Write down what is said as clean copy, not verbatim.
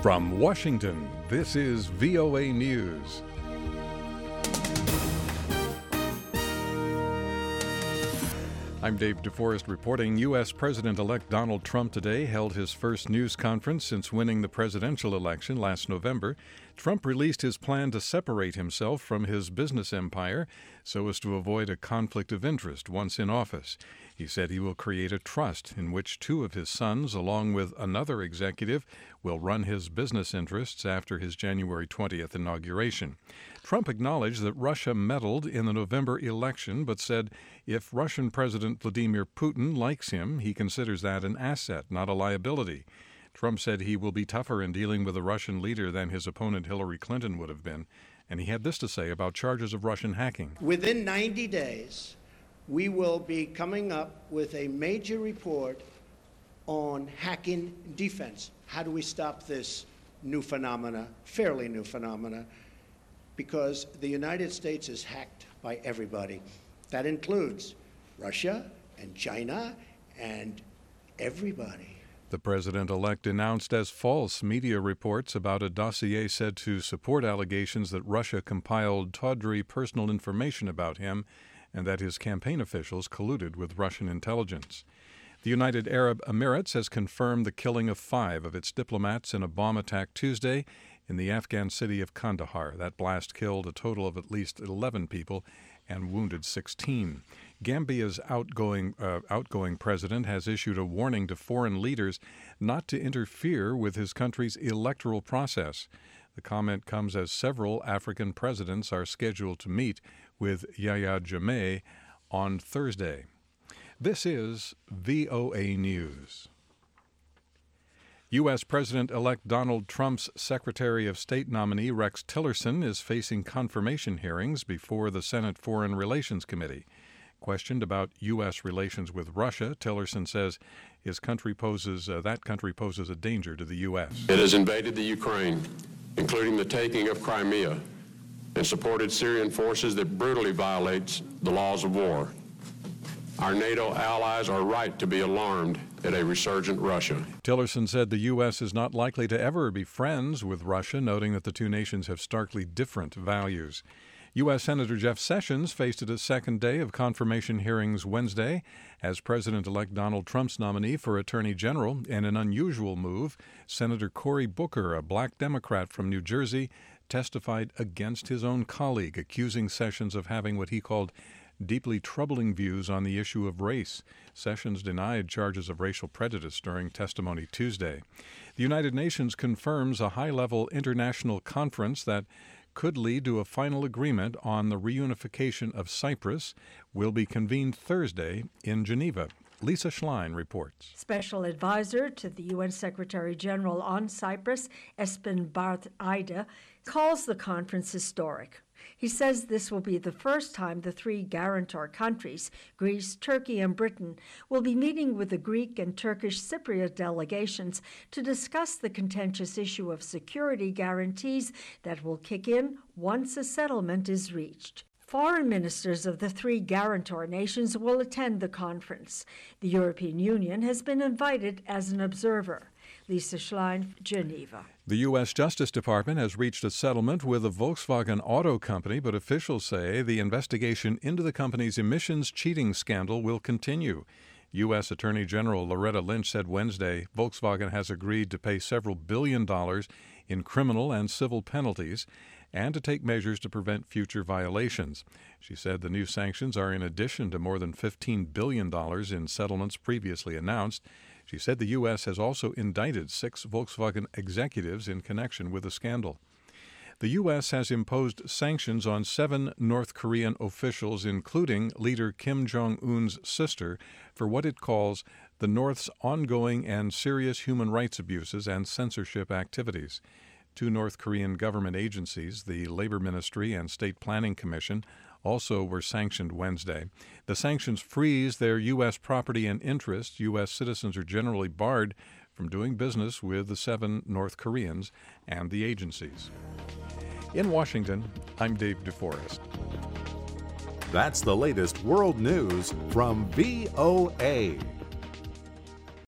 From Washington, this is VOA News. I'm Dave DeForest reporting. U.S. President-elect Donald Trump today held his first news conference since winning the presidential election last November. Trump released his plan to separate himself from his business empire so as to avoid a conflict of interest once in office. He said he will create a trust in which two of his sons, along with another executive, will run his business interests after his January 20th inauguration. Trump acknowledged that Russia meddled in the November election, but said if Russian President Vladimir Putin likes him, he considers that an asset, not a liability. Trump said he will be tougher in dealing with a Russian leader than his opponent Hillary Clinton would have been, and he had this to say about charges of Russian hacking. Within 90 days, we will be coming up with a major report on hacking defense. How do we stop this new phenomena, fairly new phenomena? Because the United States is hacked by everybody. That includes Russia and China and everybody. The president-elect denounced as false media reports about a dossier said to support allegations that Russia compiled tawdry personal information about him and that his campaign officials colluded with Russian intelligence. The United Arab Emirates has confirmed the killing of 5 of its diplomats in a bomb attack Tuesday in the Afghan city of Kandahar. That blast killed a total of at least 11 people and wounded 16. Gambia's outgoing president has issued a warning to foreign leaders not to interfere with his country's electoral process. The comment comes as several African presidents are scheduled to meet with Yahya Jammeh on Thursday. This is VOA News. U.S. President-elect Donald Trump's Secretary of State nominee Rex Tillerson is facing confirmation hearings before the Senate Foreign Relations Committee. Questioned about U.S. relations with Russia, Tillerson says that country poses a danger to the U.S. It has invaded the Ukraine, including the taking of Crimea, and supported Syrian forces that brutally violate the laws of war. Our NATO allies are right to be alarmed at a resurgent Russia. Tillerson said the U.S. is not likely to ever be friends with Russia, noting that the two nations have starkly different values. U.S. Senator Jeff Sessions faced a second day of confirmation hearings Wednesday as President-elect Donald Trump's nominee for Attorney General. In an unusual move, Senator Cory Booker, a black Democrat from New Jersey, testified against his own colleague, accusing Sessions of having what he called deeply troubling views on the issue of race. Sessions denied charges of racial prejudice during testimony Tuesday. The United Nations confirms a high-level international conference that could lead to a final agreement on the reunification of Cyprus will be convened Thursday in Geneva. Lisa Schlein reports. Special advisor to the UN Secretary General on Cyprus, Espen Barth Eide, calls the conference historic. He says this will be the first time the 3 guarantor countries, Greece, Turkey, and Britain, will be meeting with the Greek and Turkish Cypriot delegations to discuss the contentious issue of security guarantees that will kick in once a settlement is reached. Foreign ministers of the 3 guarantor nations will attend the conference. The European Union has been invited as an observer. Lisa Schlein, Geneva. The U.S. Justice Department has reached a settlement with the Volkswagen Auto Company, but officials say the investigation into the company's emissions cheating scandal will continue. U.S. Attorney General Loretta Lynch said Wednesday Volkswagen has agreed to pay several $1 billion in criminal and civil penalties and to take measures to prevent future violations. She said the new sanctions are in addition to more than $15 billion in settlements previously announced. She said the U.S. has also indicted 6 Volkswagen executives in connection with the scandal. The U.S. has imposed sanctions on 7 North Korean officials, including leader Kim Jong-un's sister, for what it calls the North's ongoing and serious human rights abuses and censorship activities. 2 North Korean government agencies, the Labor Ministry and State Planning Commission, also were sanctioned Wednesday. The sanctions freeze their U.S. property and interests. U.S. citizens are generally barred from doing business with the 7 North Koreans and the agencies. In Washington, I'm Dave DeForest. That's the latest world news from VOA.